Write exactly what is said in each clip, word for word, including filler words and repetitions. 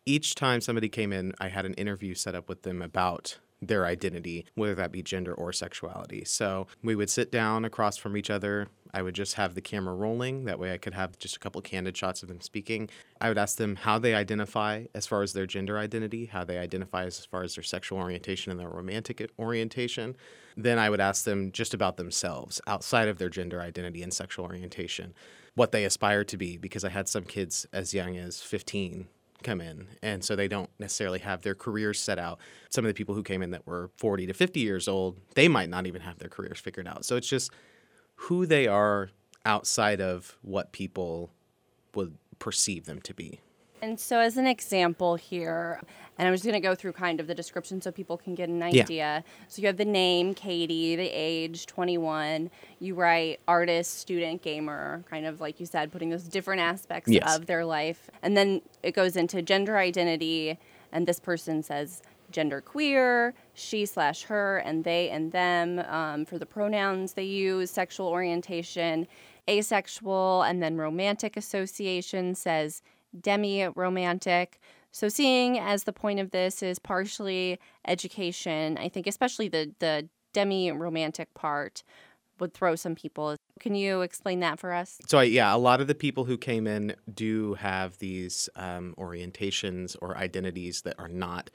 Each time somebody came in, I had an interview set up with them about their identity, whether that be gender or sexuality. So we would sit down across from each other. I would just have the camera rolling. That way I could have just a couple candid shots of them speaking. I would ask them how they identify as far as their gender identity, how they identify as far as their sexual orientation and their romantic orientation. Then I would ask them just about themselves outside of their gender identity and sexual orientation, what they aspire to be, because I had some kids as young as fifteen come in, and so they don't necessarily have their careers set out. Some of the people who came in that were forty to fifty years old, they might not even have their careers figured out. So it's just who they are outside of what people would perceive them to be. And so as an example here, and I'm just going to go through kind of the description so people can get an idea. Yeah. So you have the name, Katie, the age, twenty-one. You write artist, student, gamer, kind of like you said, putting those different aspects yes. of their life. And then it goes into gender identity, and this person says gender queer, she slash her, and they and them um, for the pronouns they use, sexual orientation, asexual, and then romantic association says demi-romantic. So seeing as the point of this is partially education, I think especially the, the demi-romantic part would throw some people. Can you explain that for us? So, yeah, a lot of the people who came in do have these um, orientations or identities that are not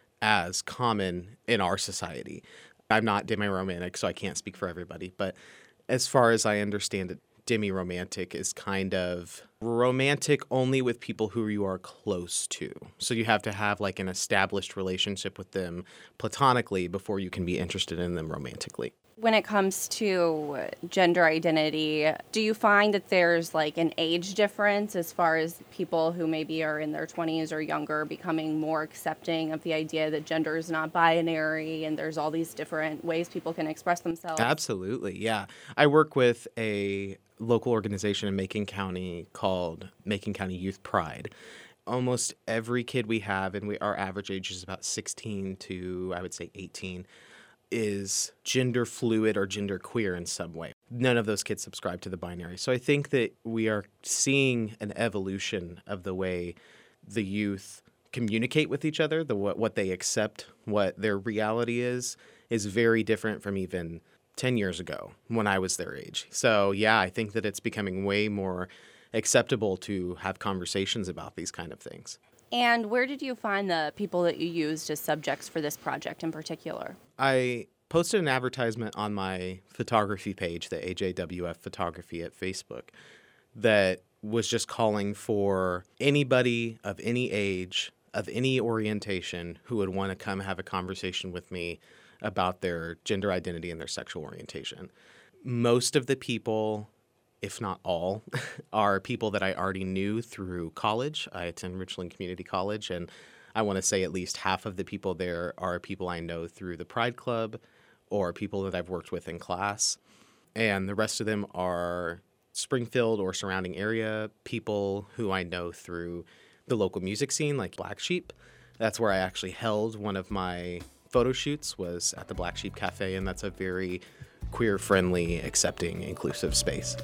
as common in our society. I'm not demi-romantic, so I can't speak for everybody. But as far as I understand it, demi-romantic is kind of romantic only with people who you are close to. So you have to have like an established relationship with them platonically before you can be interested in them romantically. When it comes to gender identity, do you find that there's like an age difference as far as people who maybe are in their twenties or younger becoming more accepting of the idea that gender is not binary and there's all these different ways people can express themselves? Absolutely, yeah. I work with a local organization in Macon County called Macon County Youth Pride. Almost every kid we have, and we our average age is about sixteen to, I would say, eighteen, is gender fluid or gender queer in some way. None of those kids subscribe to the binary. So I think that we are seeing an evolution of the way the youth communicate with each other, the what, what they accept, what their reality is, is very different from even ten years ago when I was their age. So yeah, I think that it's becoming way more acceptable to have conversations about these kind of things. And where did you find the people that you used as subjects for this project in particular? I posted an advertisement on my photography page, the A J W F Photography at Facebook, that was just calling for anybody of any age, of any orientation, who would want to come have a conversation with me about their gender identity and their sexual orientation. Most of the people, if not all, are people that I already knew through college. I attend Richland Community College, and I want to say at least half of the people there are people I know through the Pride Club or people that I've worked with in class. And the rest of them are Springfield or surrounding area people who I know through the local music scene, like Black Sheep. That's where I actually held one of my photo shoots, was at the Black Sheep Cafe, and that's a very queer-friendly, accepting, inclusive space.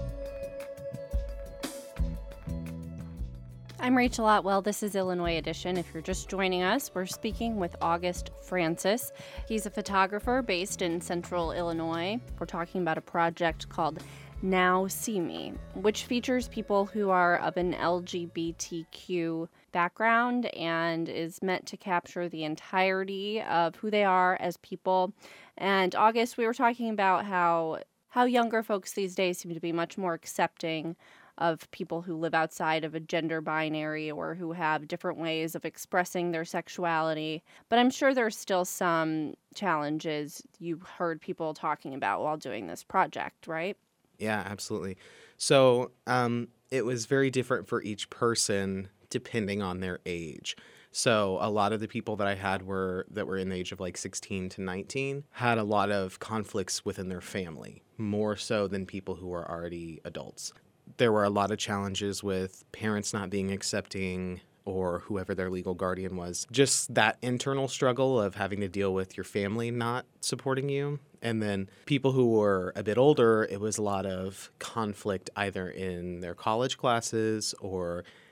I'm Rachel Otwell. This is Illinois Edition. If you're just joining us, we're speaking with August Francis. He's a photographer based in central Illinois. We're talking about a project called Now See Me, which features people who are of an L G B T Q background and is meant to capture the entirety of who they are as people. And August, we were talking about how how younger folks these days seem to be much more accepting of people who live outside of a gender binary or who have different ways of expressing their sexuality. But I'm sure there's still some challenges you heard people talking about while doing this project, right? Yeah, absolutely. So um, it was very different for each person depending on their age. So a lot of the people that I had were that were in the age of like sixteen to nineteen had a lot of conflicts within their family, more so than people who were already adults. There were a lot of challenges with parents not being accepting or whoever their legal guardian was. Just that internal struggle of having to deal with your family not supporting you. And then people who were a bit older, it was a lot of conflict either in their college classes or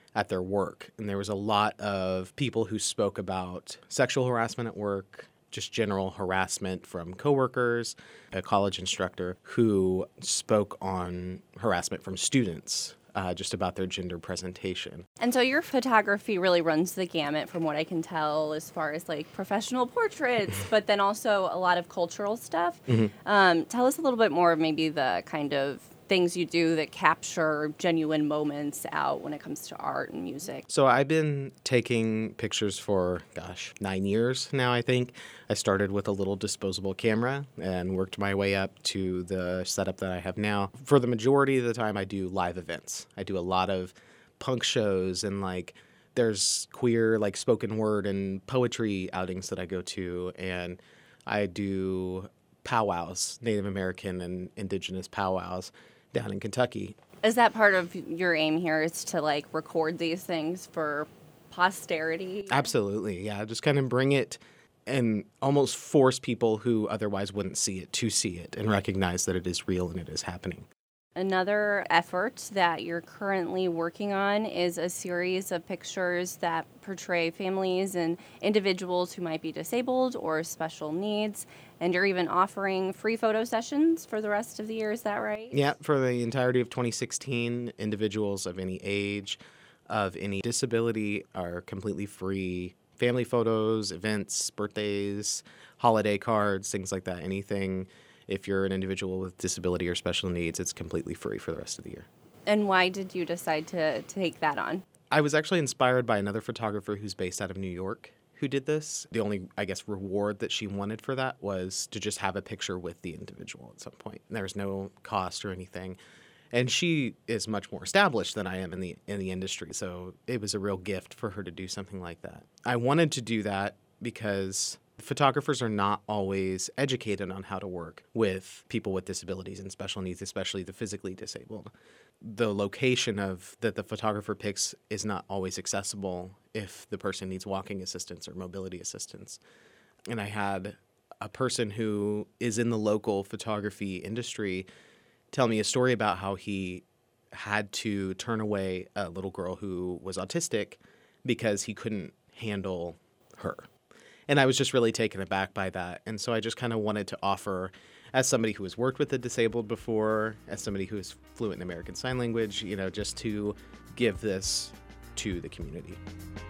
at their work. And there was a lot of people who spoke about sexual harassment at work, just general harassment from coworkers, a college instructor who spoke on harassment from students, uh, just about their gender presentation. And so your photography really runs the gamut from what I can tell as far as like professional portraits, but then also a lot of cultural stuff. Mm-hmm. Um, tell us a little bit more of maybe the kind of things you do that capture genuine moments out when it comes to art and music. So I've been taking pictures for, gosh, nine years now, I think. I started with a little disposable camera and worked my way up to the setup that I have now. For the majority of the time, I do live events. I do a lot of punk shows, and like there's queer like spoken word and poetry outings that I go to, and I do powwows, Native American and indigenous powwows down in Kentucky. Is that part of your aim here, is to like record these things for posterity? Absolutely, yeah. Just kind of bring it and almost force people who otherwise wouldn't see it to see it and recognize that it is real and it is happening. Another effort that you're currently working on is a series of pictures that portray families and individuals who might be disabled or special needs. And you're even offering free photo sessions for the rest of the year. Is that right? Yeah, for the entirety of twenty sixteen, individuals of any age, of any disability are completely free. Family photos, events, birthdays, holiday cards, things like that, anything. If you're an individual with disability or special needs, it's completely free for the rest of the year. And why did you decide to, to take that on? I was actually inspired by another photographer who's based out of New York who did this. The only, I guess, reward that she wanted for that was to just have a picture with the individual at some point. There was no cost or anything. And she is much more established than I am in the in the industry, so it was a real gift for her to do something like that. I wanted to do that because photographers are not always educated on how to work with people with disabilities and special needs, especially the physically disabled. The location of that the photographer picks is not always accessible if the person needs walking assistance or mobility assistance. And I had a person who is in the local photography industry tell me a story about how he had to turn away a little girl who was autistic because he couldn't handle her. And I was just really taken aback by that. And so I just kind of wanted to offer, as somebody who has worked with the disabled before, as somebody who is fluent in American Sign Language, you know, just to give this to the community.